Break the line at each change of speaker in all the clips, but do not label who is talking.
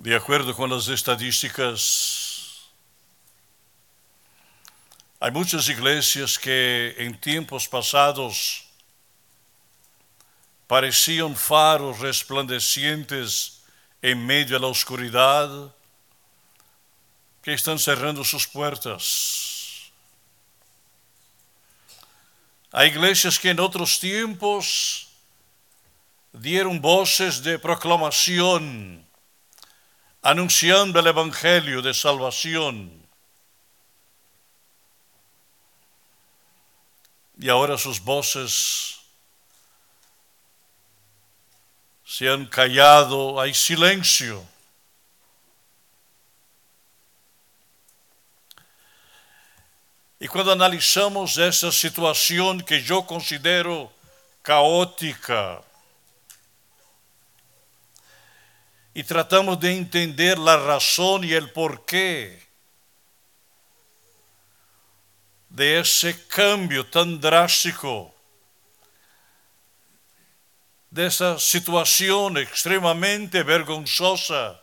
De acuerdo con las estadísticas, hay muchas iglesias que en tiempos pasados parecían faros resplandecientes en medio de la oscuridad, que están cerrando sus puertas. Hay iglesias que en otros tiempos dieron voces de proclamación, anunciando el evangelio de salvación. Y ahora sus voces se han callado, hay silencio. Y cuando analizamos esa situación que yo considero caótica y tratamos de entender la razón y el porqué de ese cambio tan drástico, de esa situación extremadamente vergonzosa,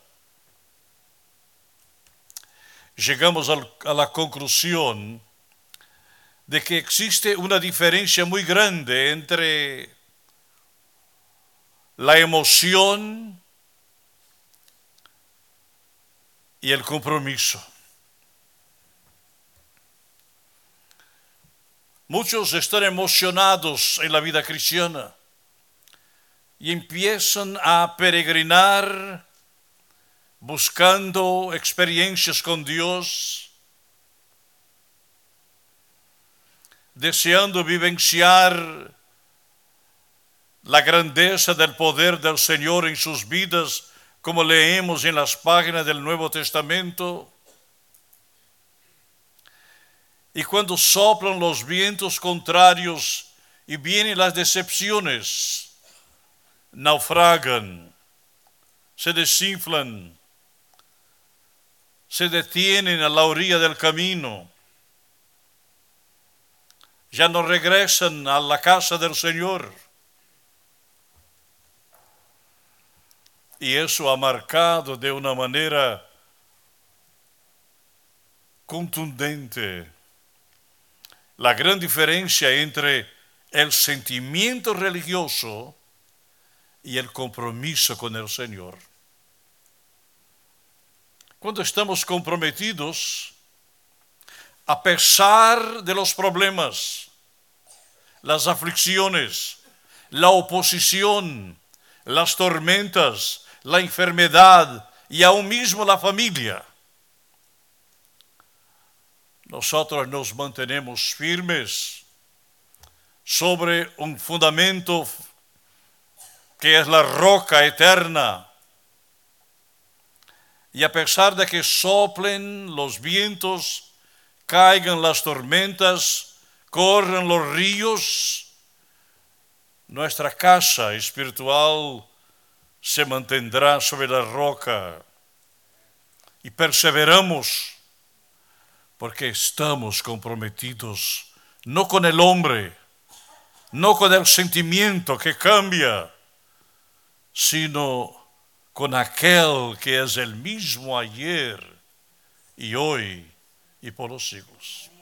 llegamos a la conclusión de que existe una diferencia muy grande entre la emoción y el compromiso. Muchos están emocionados en la vida cristiana y empiezan a peregrinar buscando experiencias con Dios, deseando vivenciar la grandeza del poder del Señor en sus vidas, como leemos en las páginas del Nuevo Testamento. Y cuando soplan los vientos contrarios y vienen las decepciones, naufragan, se desinflan, se detienen a la orilla del camino, ya no regresan a la casa del Señor. Y eso ha marcado de una manera contundente la gran diferencia entre el sentimiento religioso y el compromiso con el Señor. Cuando estamos comprometidos, a pesar de los problemas, las aflicciones, la oposición, las tormentas, la enfermedad y aún mismo la familia, nosotros nos mantenemos firmes sobre un fundamento que es la roca eterna. Y a pesar de que soplen los vientos, caigan las tormentas, corran los ríos, nuestra casa espiritual se mantendrá sobre la roca. Y perseveramos porque estamos comprometidos, no con el hombre, no con el sentimiento que cambia, sino con aquel que es el mismo ayer y hoy y por los siglos.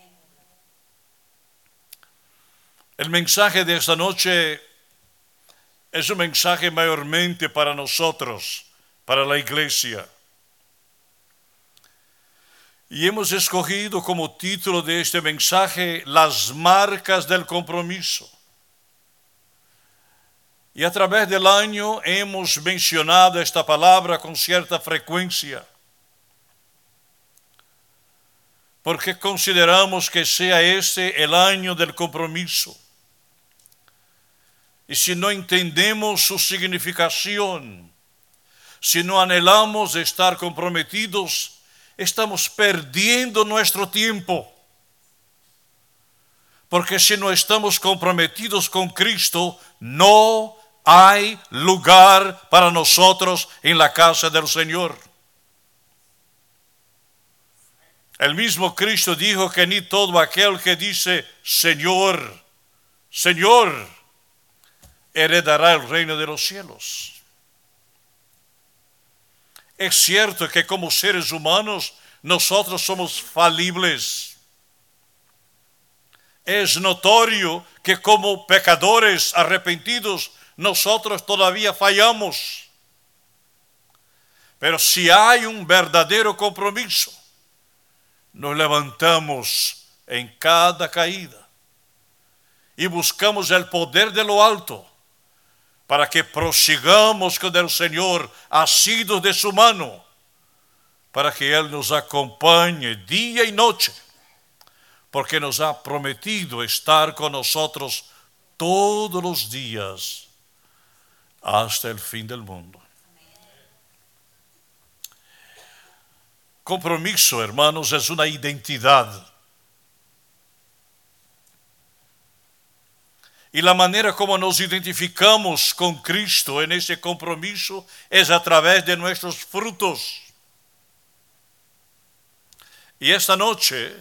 El mensaje de esta noche es un mensaje mayormente para nosotros, para la iglesia. Y hemos escogido como título de este mensaje las marcas del compromiso. Y a través del año hemos mencionado esta palabra con cierta frecuencia, porque consideramos que sea este el año del compromiso. Y si no entendemos su significación, si no anhelamos estar comprometidos, estamos perdiendo nuestro tiempo. Porque si no estamos comprometidos con Cristo, no hay lugar para nosotros en la casa del Señor. El mismo Cristo dijo que ni todo aquel que dice Señor, Señor, heredará el reino de los cielos. Es cierto que como seres humanos nosotros somos falibles. Es notorio que como pecadores arrepentidos nosotros todavía fallamos. Pero si hay un verdadero compromiso, nos levantamos en cada caída y buscamos el poder de lo alto para que prosigamos con el Señor asidos de su mano, para que Él nos acompañe día y noche, porque nos ha prometido estar con nosotros todos los días hasta el fin del mundo. Compromiso, hermanos, es una identidad. Y la manera como nos identificamos con Cristo en ese compromiso es a través de nuestros frutos. Y esta noche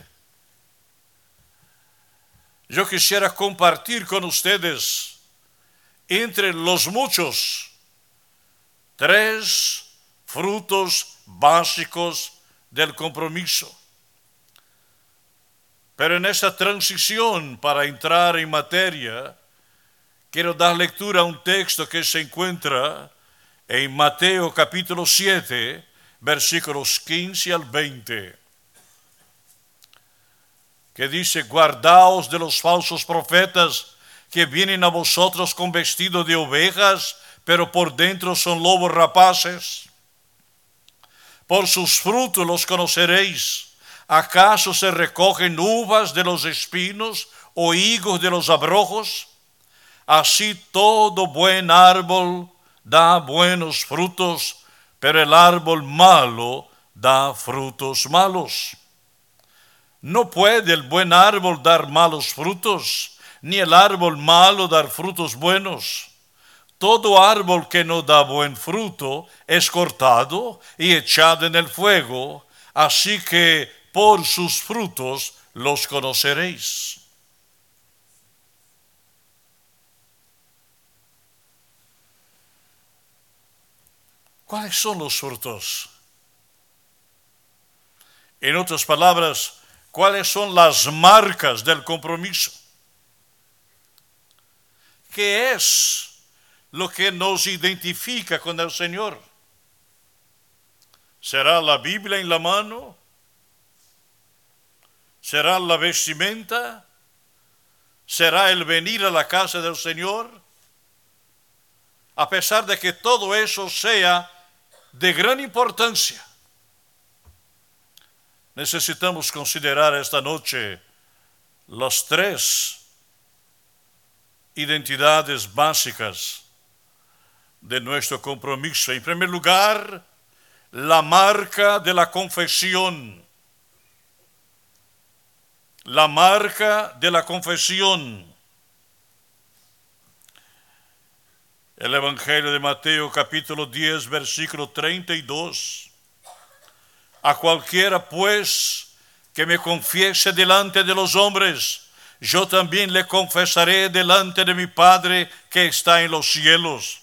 yo quisiera compartir con ustedes, entre los muchos, 3 frutos básicos del compromiso. Pero en esta transición para entrar en materia, quiero dar lectura a un texto que se encuentra en Mateo capítulo 7, versículos 15 al 20, que dice: guardaos de los falsos profetas que vienen a vosotros con vestido de ovejas, pero por dentro son lobos rapaces. Por sus frutos los conoceréis. ¿Acaso se recogen uvas de los espinos o higos de los abrojos? Así todo buen árbol da buenos frutos, pero el árbol malo da frutos malos. No puede el buen árbol dar malos frutos, ni el árbol malo dar frutos buenos. Todo árbol que no da buen fruto es cortado y echado en el fuego, así que por sus frutos los conoceréis. ¿Cuáles son los frutos? En otras palabras, ¿cuáles son las marcas del compromiso? ¿Qué es lo que nos identifica con el Señor? ¿Será la Biblia en la mano? ¿Será la vestimenta? ¿Será el venir a la casa del Señor? A pesar de que todo eso sea de gran importancia, necesitamos considerar esta noche las 3 identidades básicas de nuestro compromiso. En primer lugar, la marca de la confesión. La marca de la confesión. El Evangelio de Mateo capítulo 10, versículo 32. A cualquiera pues que me confiese delante de los hombres, yo también le confesaré delante de mi Padre que está en los cielos.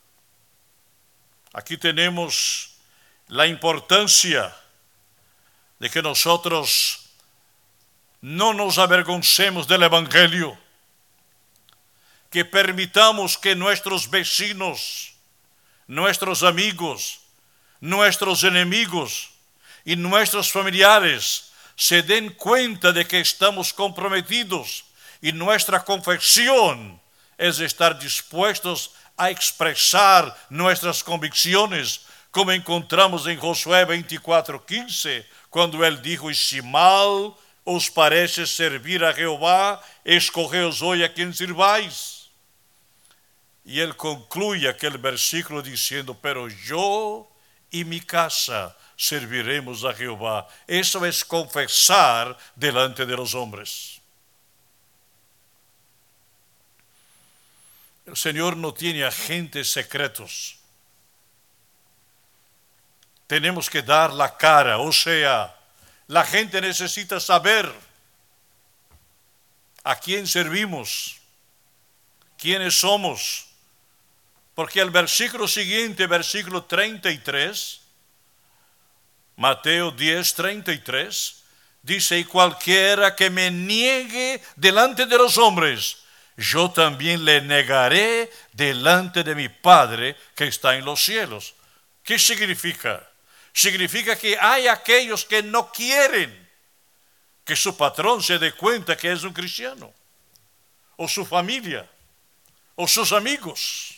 Aquí tenemos la importancia de que nosotros no nos avergoncemos del Evangelio, que permitamos que nuestros vecinos, nuestros amigos, nuestros enemigos y nuestros familiares se den cuenta de que estamos comprometidos, y nuestra confesión es estar dispuestos a expresar nuestras convicciones, como encontramos en Josué 24:15, cuando él dijo: y si mal os parece servir a Jehová, escogeos hoy a quien sirváis. Y él concluye aquel versículo diciendo: pero yo y mi casa serviremos a Jehová. Eso es confesar delante de los hombres. El Señor no tiene agentes secretos. Tenemos que dar la cara, o sea, la gente necesita saber a quién servimos, quiénes somos. Porque el versículo siguiente, versículo 33, Mateo 10:33 dice, y cualquiera que me niegue delante de los hombres, yo también le negaré delante de mi Padre que está en los cielos. ¿Qué significa? Significa que hay aquellos que no quieren que su patrón se dé cuenta que es un cristiano, o su familia, o sus amigos.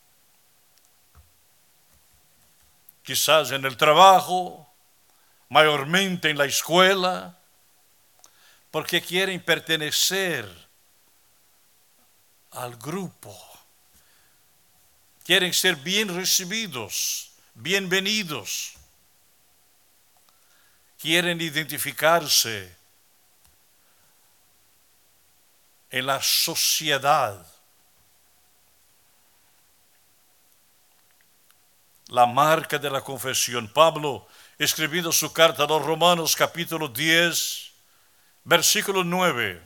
Quizás en el trabajo, mayormente en la escuela, porque quieren pertenecer al grupo. Quieren ser bien recibidos, bienvenidos. Quieren identificarse en la sociedad. La marca de la confesión. Pablo, escribiendo su carta a los Romanos, capítulo 10, versículo 9,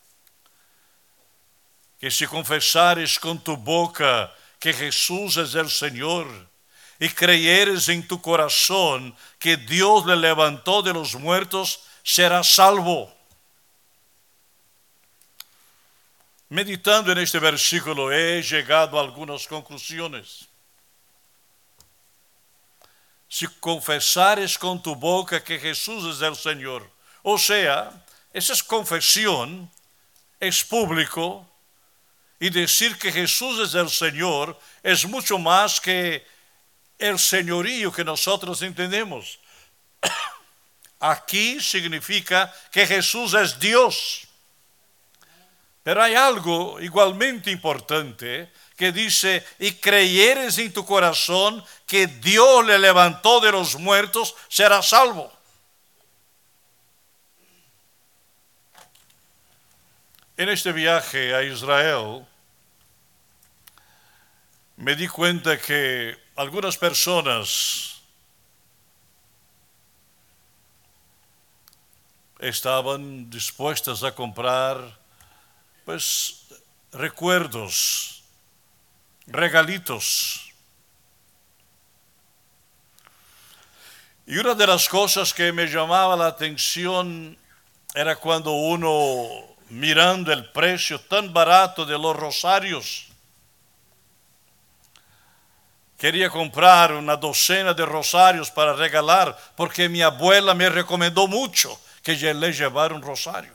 que si confesares con tu boca que Jesús es el Señor y creyeres en tu corazón que Dios le levantó de los muertos, serás salvo. Meditando en este versículo he llegado a algunas conclusiones. Si confesares con tu boca que Jesús es el Señor, o sea, esa es confesión, es público, y decir que Jesús es el Señor es mucho más que el señorío que nosotros entendemos. Aquí significa que Jesús es Dios. Pero hay algo igualmente importante que dice, y creyeres en tu corazón que Dios le levantó de los muertos, serás salvo. En este viaje a Israel, me di cuenta que algunas personas estaban dispuestas a comprar, pues, recuerdos, regalitos. Y una de las cosas que me llamaba la atención era cuando uno, mirando el precio tan barato de los rosarios, quería comprar una docena de rosarios para regalar, porque mi abuela me recomendó mucho que yo le llevara un rosario.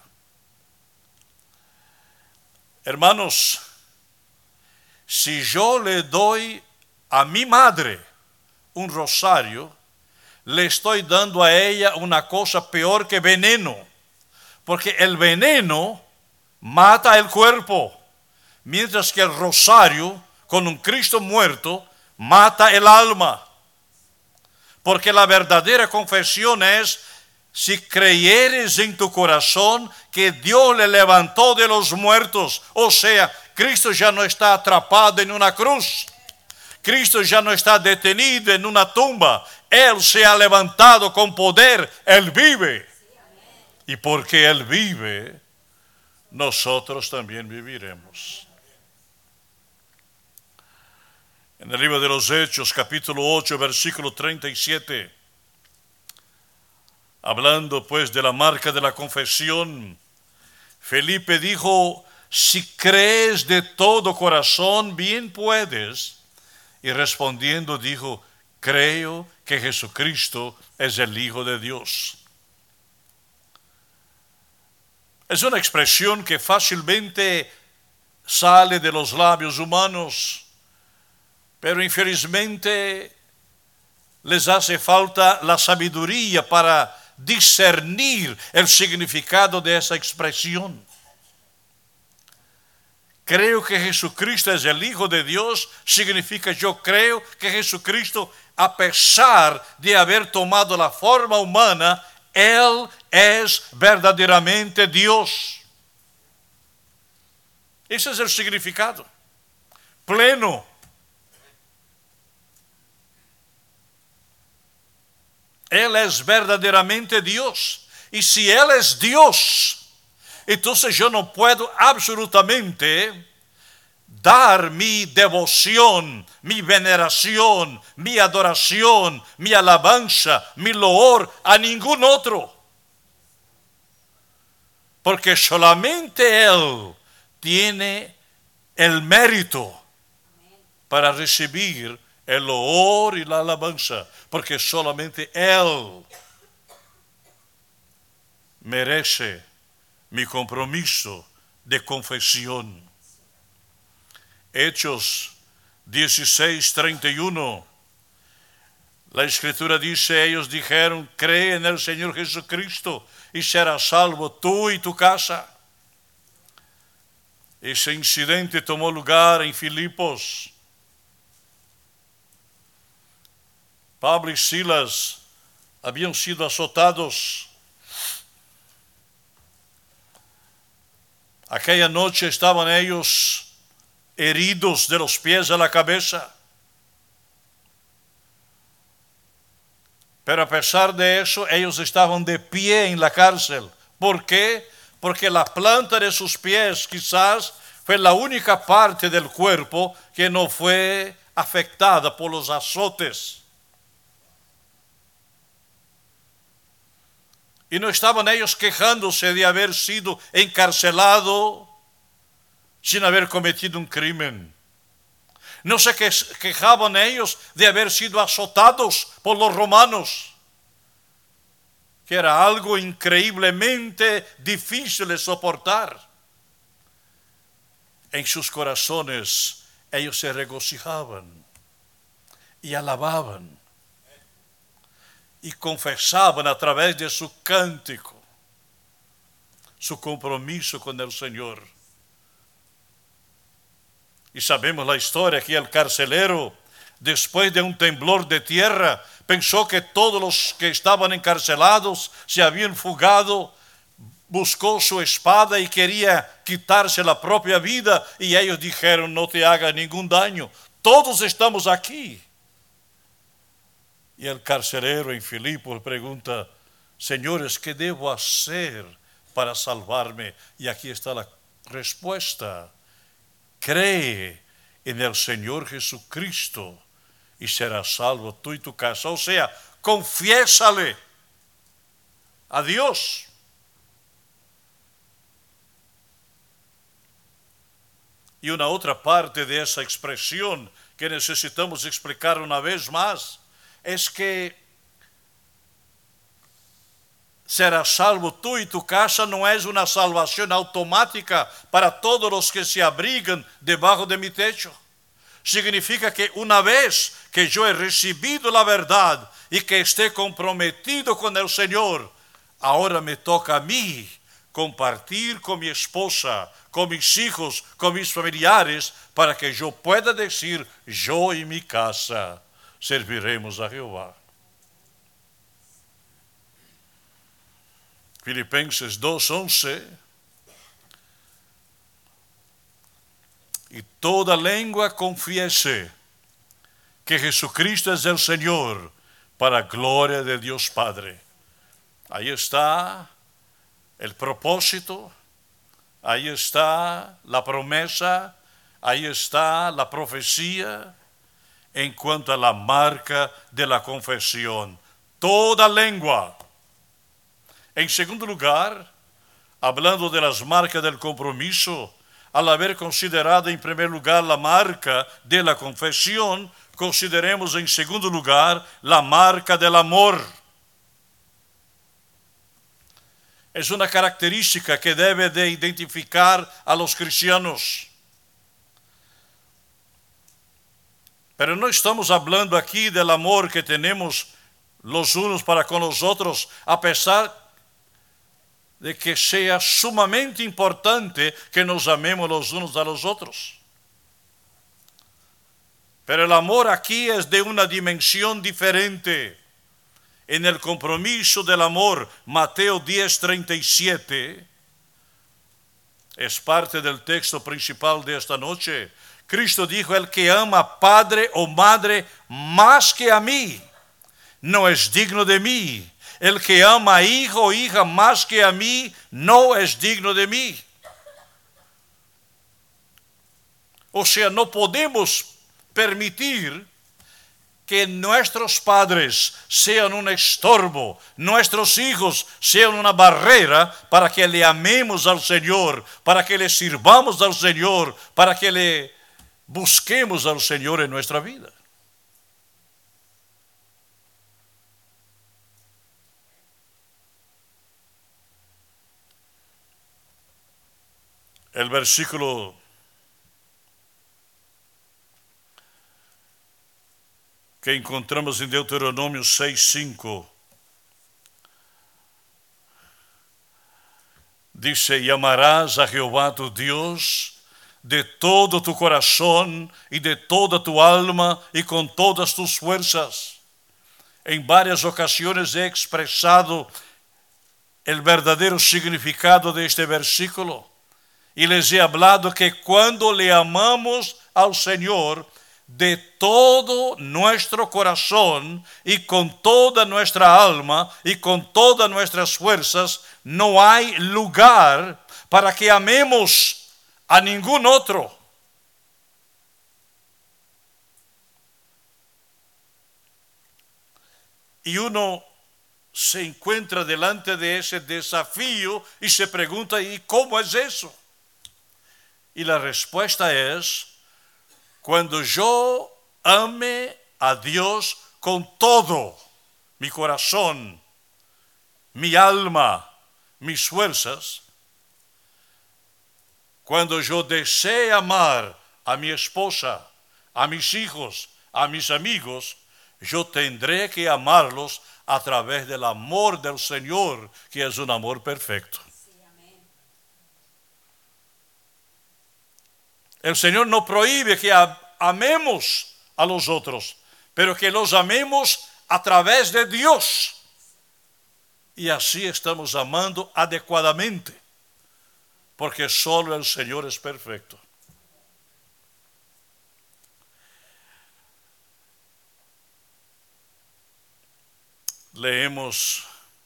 Hermanos, si yo le doy a mi madre un rosario, le estoy dando a ella una cosa peor que veneno, porque el veneno mata el cuerpo, mientras que el rosario, con un Cristo muerto, mata el alma. Porque la verdadera confesión es, si creyeres en tu corazón que Dios le levantó de los muertos, o sea, Cristo ya no está atrapado en una cruz, Cristo ya no está detenido en una tumba, Él se ha levantado con poder, Él vive. Y porque Él vive, nosotros también viviremos. En el libro de los Hechos, capítulo 8, versículo 37, hablando pues de la marca de la confesión, Felipe dijo, si crees de todo corazón, bien puedes. Y respondiendo dijo, creo que Jesucristo es el Hijo de Dios. Es una expresión que fácilmente sale de los labios humanos, pero infelizmente les hace falta la sabiduría para discernir el significado de esa expresión. Creo que Jesucristo es el Hijo de Dios, significa yo creo que Jesucristo, a pesar de haber tomado la forma humana, Él es verdaderamente Dios. Ese es el significado pleno. Él es verdaderamente Dios. Y si Él es Dios, entonces yo no puedo absolutamente dar mi devoción, mi veneración, mi adoración, mi alabanza, mi loor a ningún otro. Porque solamente Él tiene el mérito para recibir el loor y la alabanza. Porque solamente Él merece mi compromiso de confesión. Hechos 16:31. La Escritura dice, ellos dijeron, cree en el Señor Jesucristo y serás salvo tú y tu casa. Ese incidente tomó lugar en Filipos. Pablo y Silas habían sido azotados. Aquella noche estaban ellos heridos de los pies a la cabeza. Pero a pesar de eso, ellos estaban de pie en la cárcel. ¿Por qué? Porque la planta de sus pies quizás fue la única parte del cuerpo que no fue afectada por los azotes. Y no estaban ellos quejándose de haber sido encarcelado sin haber cometido un crimen. No se quejaban ellos de haber sido azotados por los romanos, que era algo increíblemente difícil de soportar. En sus corazones ellos se regocijaban y alababan y confesaban a través de su cántico su compromiso con el Señor. Y sabemos la historia que el carcelero, después de un temblor de tierra, pensó que todos los que estaban encarcelados se habían fugado, buscó su espada y quería quitarse la propia vida, y ellos dijeron, no te haga ningún daño, todos estamos aquí. Y el carcelero en Filipos pregunta, señores, ¿qué debo hacer para salvarme? Y aquí está la respuesta. Cree en el Señor Jesucristo y serás salvo tú y tu casa. O sea, confiésale a Dios. Y una otra parte de esa expresión que necesitamos explicar una vez más es que serás salvo tú y tu casa no es una salvación automática para todos los que se abrigan debajo de mi techo. Significa que una vez que yo he recibido la verdad y que esté comprometido con el Señor, ahora me toca a mí compartir con mi esposa, con mis hijos, con mis familiares, para que yo pueda decir, yo y mi casa serviremos a Jehová. Filipenses 2:11. Y toda lengua confiese que Jesucristo es el Señor, para gloria de Dios Padre. Ahí está el propósito, ahí está la promesa, ahí está la profecía en cuanto a la marca de la confesión. Toda lengua. En segundo lugar, hablando de las marcas del compromiso, al haber considerado en primer lugar la marca de la confesión, consideremos en segundo lugar la marca del amor. Es una característica que debe de identificar a los cristianos. Pero no estamos hablando aquí del amor que tenemos los unos para con los otros, a pesar de que sea sumamente importante que nos amemos los unos a los otros. Pero el amor aquí es de una dimensión diferente. En el compromiso del amor, Mateo 10:37, es parte del texto principal de esta noche. Cristo dijo, el que ama padre o madre más que a mí, no es digno de mí. El que ama a hijo o hija más que a mí, no es digno de mí. O sea, no podemos permitir que nuestros padres sean un estorbo, nuestros hijos sean una barrera para que le amemos al Señor, para que le sirvamos al Señor, para que le busquemos al Señor en nuestra vida. El versículo que encontramos en Deuteronomio 6:5 dice: y amarás a Jehová tu Dios de todo tu corazón y de toda tu alma y con todas tus fuerzas. En varias ocasiones he expresado el verdadero significado de este versículo y les he hablado que cuando le amamos al Señor de todo nuestro corazón y con toda nuestra alma y con todas nuestras fuerzas, no hay lugar para que amemos a ningún otro. Y uno se encuentra delante de ese desafío y se pregunta: ¿y cómo es eso? Y la respuesta es: cuando yo ame a Dios con todo mi corazón, mi alma, mis fuerzas, cuando yo desee amar a mi esposa, a mis hijos, a mis amigos, yo tendré que amarlos a través del amor del Señor, que es un amor perfecto. El Señor no prohíbe que amemos a los otros, pero que los amemos a través de Dios. Y así estamos amando adecuadamente, porque solo el Señor es perfecto. Leemos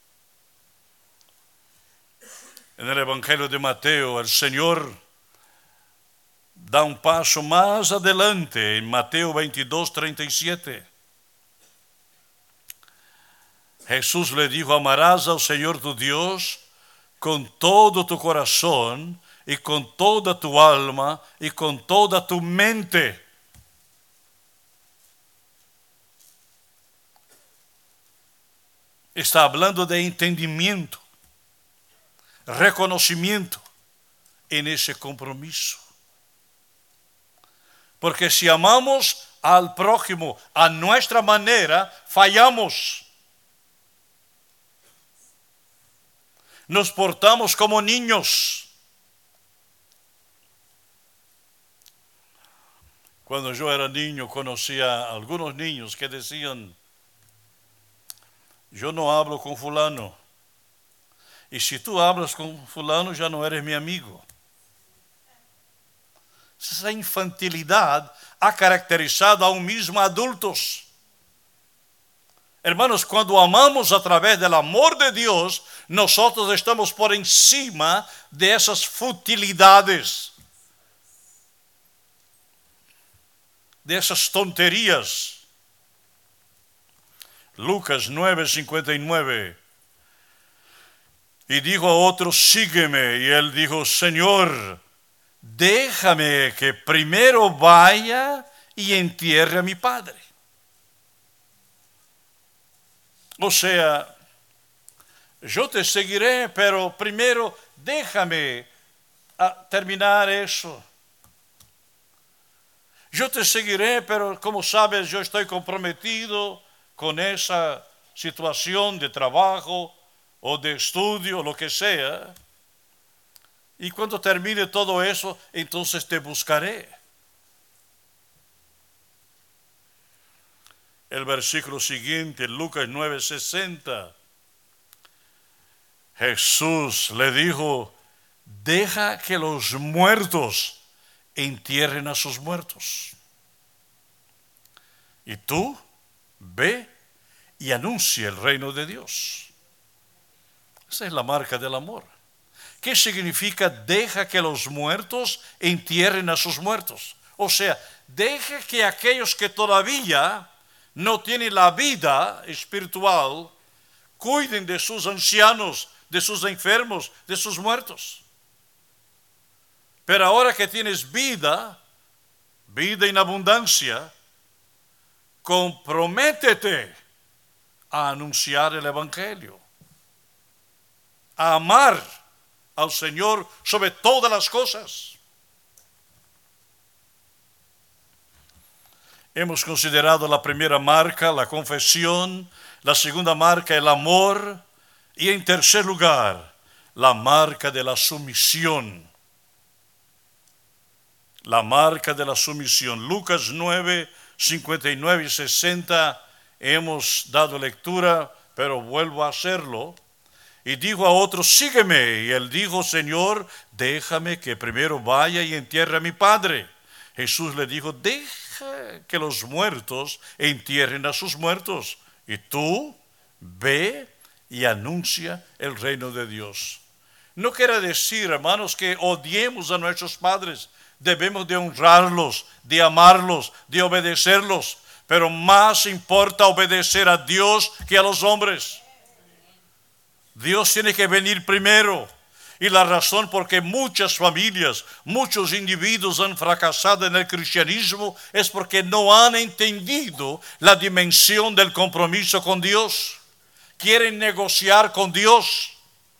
en el Evangelio de Mateo, el Señor da un paso más adelante en Mateo 22:37. Jesús le dijo: amarás al Señor tu Dios con todo tu corazón y con toda tu alma y con toda tu mente. Está hablando de entendimiento, reconocimiento en ese compromiso. Porque si amamos al prójimo a nuestra manera, fallamos. Nos portamos como niños. Cuando yo era niño, conocía a algunos niños que decían: yo no hablo con fulano. Y si tú hablas con fulano, ya no eres mi amigo. Esa infantilidad ha caracterizado aún mismo a adultos. Hermanos, cuando amamos a través del amor de Dios, nosotros estamos por encima de esas futilidades, de esas tonterías. Lucas 9:59. Y dijo a otro: sígueme. Y él dijo: Señor, déjame que primero vaya y entierre a mi padre. O sea, yo te seguiré, pero primero déjame terminar eso. Yo te seguiré, pero como sabes, yo estoy comprometido con esa situación de trabajo o de estudio, lo que sea. Y cuando termine todo eso, entonces te buscaré. El versículo siguiente, Lucas 9:60. Jesús le dijo: deja que los muertos entierren a sus muertos. Y tú ve y anuncia el reino de Dios. Esa es la marca del amor. ¿Qué significa deja que los muertos entierren a sus muertos? O sea, deje que aquellos que todavía no tienen la vida espiritual cuiden de sus ancianos, de sus enfermos, de sus muertos. Pero ahora que tienes vida en abundancia, comprométete a anunciar el Evangelio, a amar al Señor sobre todas las cosas. Hemos considerado la primera marca, la confesión, la segunda marca, el amor, y en tercer lugar, la marca de la sumisión. La marca de la sumisión. Lucas 9, 59 y 60, hemos dado lectura, pero vuelvo a hacerlo. Y dijo a otro, sígueme. Y él dijo, Señor, déjame que primero vaya y entierre a mi padre. Jesús le dijo, deja que los muertos entierren a sus muertos. Y tú ve y anuncia el reino de Dios. No quiere decir, hermanos, que odiemos a nuestros padres. Debemos de honrarlos, de amarlos, de obedecerlos. Pero más importa obedecer a Dios que a los hombres. Dios tiene que venir primero. Y la razón por que muchas familias, muchos individuos han fracasado en el cristianismo es porque no han entendido la dimensión del compromiso con Dios. Quieren negociar con Dios.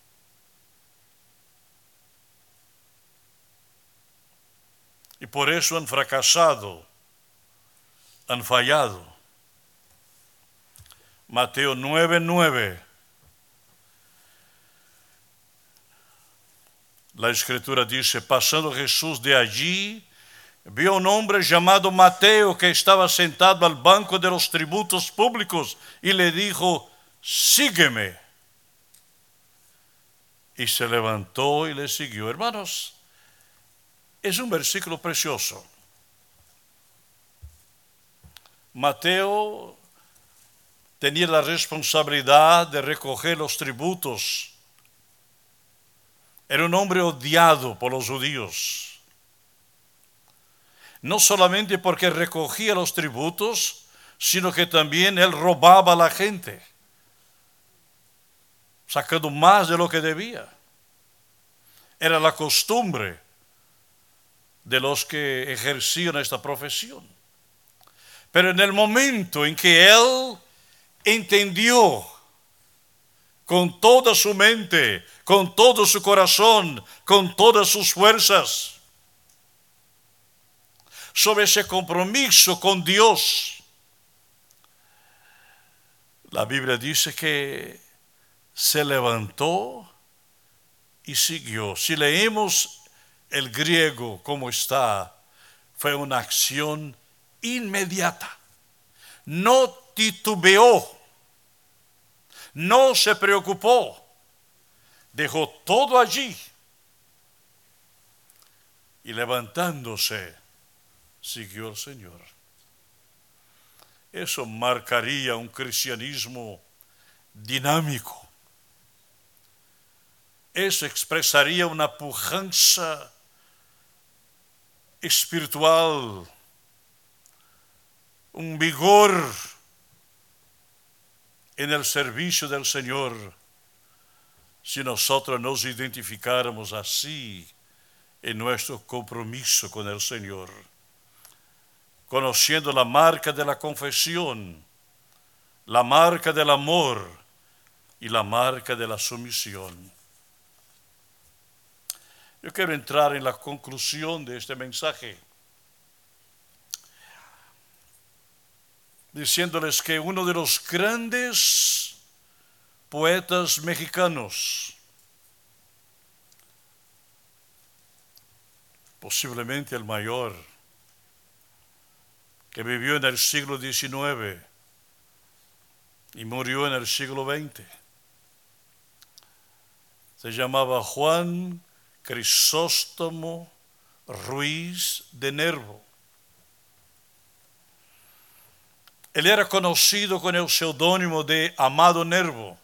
Y por eso han fracasado, han fallado. Mateo 9:9. La Escritura dice, pasando Jesús de allí, vio a un hombre llamado Mateo que estaba sentado al banco de los tributos públicos y le dijo, sígueme. Y se levantó y le siguió. Hermanos, es un versículo precioso. Mateo tenía la responsabilidad de recoger los tributos. Era un hombre odiado por los judíos. No solamente porque recogía los tributos, sino que también él robaba a la gente, sacando más de lo que debía. Era la costumbre de los que ejercían esta profesión. Pero en el momento en que él entendió con toda su mente, con todo su corazón, con todas sus fuerzas, sobre ese compromiso con Dios, la Biblia dice que se levantó y siguió. Si leemos el griego como está, fue una acción inmediata. No titubeó, no se preocupó, dejó todo allí y levantándose, siguió al Señor. Eso marcaría un cristianismo dinámico. Eso expresaría una pujanza espiritual, un vigor en el servicio del Señor, si nosotros nos identificáramos así en nuestro compromiso con el Señor, conociendo la marca de la confesión, la marca del amor y la marca de la sumisión. Yo quiero entrar en la conclusión de este mensaje, diciéndoles que uno de los grandes poetas mexicanos, posiblemente el mayor, que vivió en el siglo XIX y murió en el siglo XX, se llamaba Juan Crisóstomo Ruiz de Nervo. Él era conocido con el seudónimo de Amado Nervo.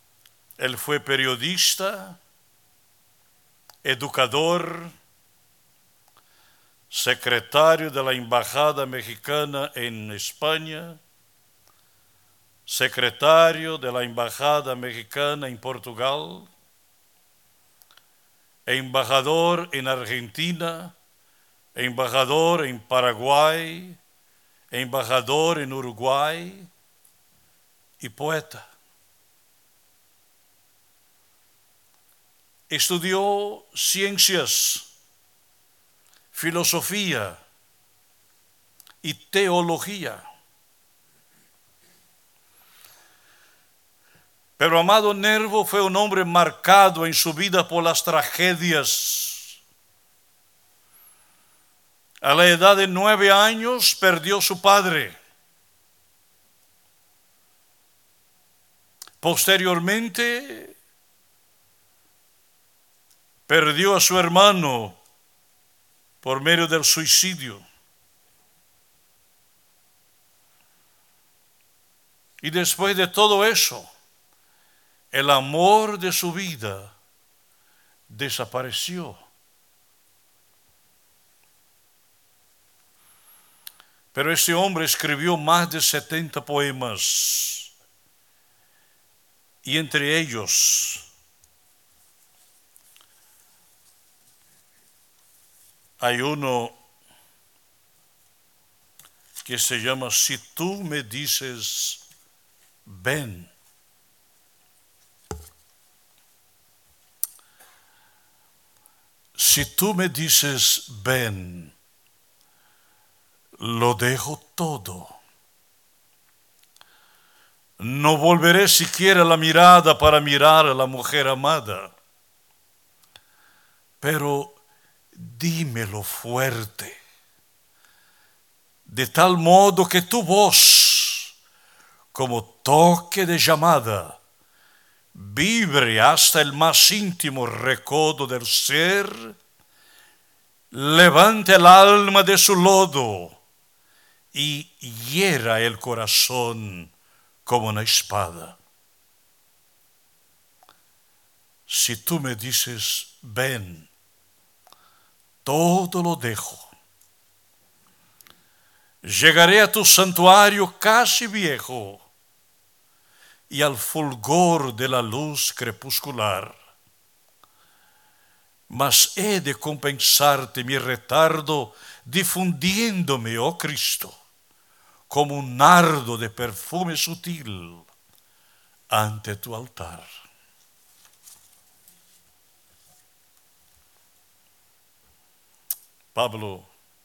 Él fue periodista, educador, secretario de la Embajada Mexicana en España, secretario de la Embajada Mexicana en Portugal, embajador en Argentina, embajador en Paraguay, embajador en Uruguay y poeta. Estudió ciencias, filosofía y teología. Pero Amado Nervo fue un hombre marcado en su vida por las tragedias. A la edad de 9 años perdió su padre. Posteriormente perdió a su hermano por medio del suicidio. Y después de todo eso, el amor de su vida desapareció. Pero este hombre escribió más de 70 poemas. Y entre ellos hay uno que se llama Si tú me dices, ven. Si tú me dices, ven, lo dejo todo. No volveré siquiera la mirada para mirar a la mujer amada. Pero dímelo fuerte, de tal modo que tu voz, como toque de llamada, vibre hasta el más íntimo recodo del ser, levante el alma de su lodo y hiera el corazón como una espada. Si tú me dices, ven, todo lo dejo. Llegaré a tu santuario casi viejo y al fulgor de la luz crepuscular. Mas he de compensarte mi retardo difundiéndome, oh Cristo, como un nardo de perfume sutil ante tu altar. Pablo,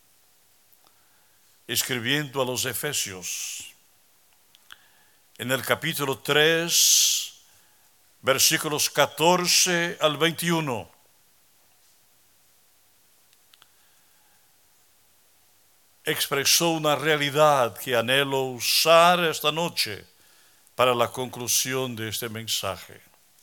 escribiendo a los Efesios, en el capítulo 3, versículos 14 al 21, expresó una realidad que anhelo usar esta noche para la conclusión de este mensaje.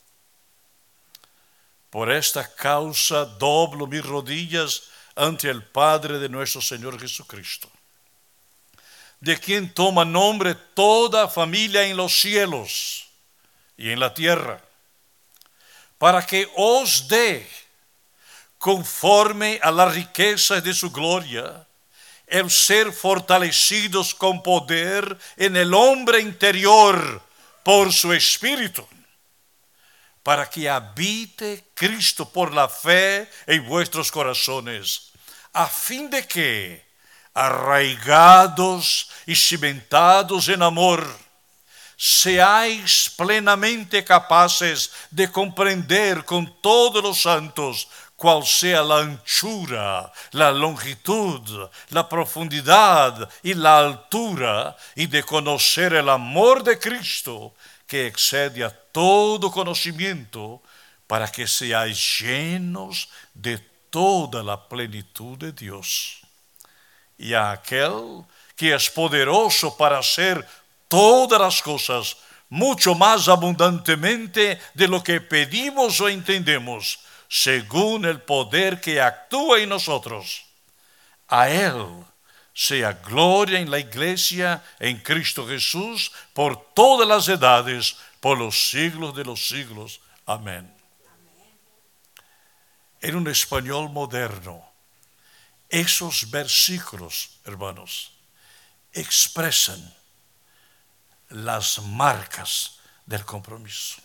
Por esta causa doblo mis rodillas ante el Padre de nuestro Señor Jesucristo, de quien toma nombre toda familia en los cielos y en la tierra, para que os dé, conforme a las riquezas de su gloria, el ser fortalecidos con poder en el hombre interior por su Espíritu, para que habite Cristo por la fe en vuestros corazones, a fin de que, arraigados y cimentados en amor, seáis plenamente capaces de comprender con todos los santos cuál sea la anchura, la longitud, la profundidad y la altura, y de conocer el amor de Cristo, que excede a todo conocimiento, para que seáis llenos de toda la plenitud de Dios. Y a aquel que es poderoso para hacer todas las cosas, mucho más abundantemente de lo que pedimos o entendemos, según el poder que actúa en nosotros. A Él sea gloria en la iglesia, en Cristo Jesús, por todas las edades, por los siglos de los siglos. Amén. En un español moderno, Esos versículos, hermanos, expresan las marcas del compromiso.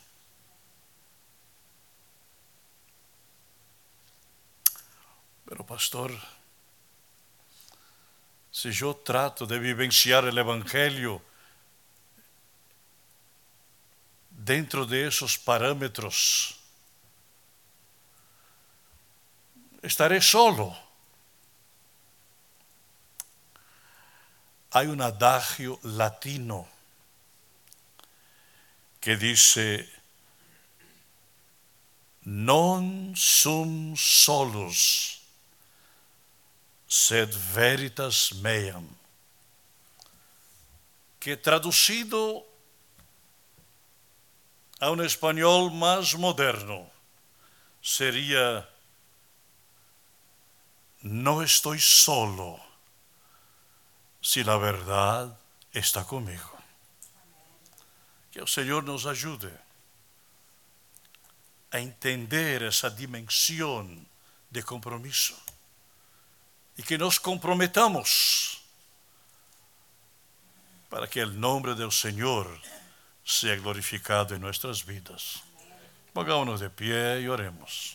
Pero pastor, si yo trato de vivenciar el Evangelio dentro de esos parámetros, estaré solo. Hay un adagio latino que dice: non sum solus, sed veritas meam, que traducido a un español más moderno sería: no estoy solo si la verdad está conmigo. Que el Señor nos ayude a entender esa dimensión de compromiso y que nos comprometamos para que el nombre del Señor sea glorificado en nuestras vidas. Pongámonos de pie y oremos.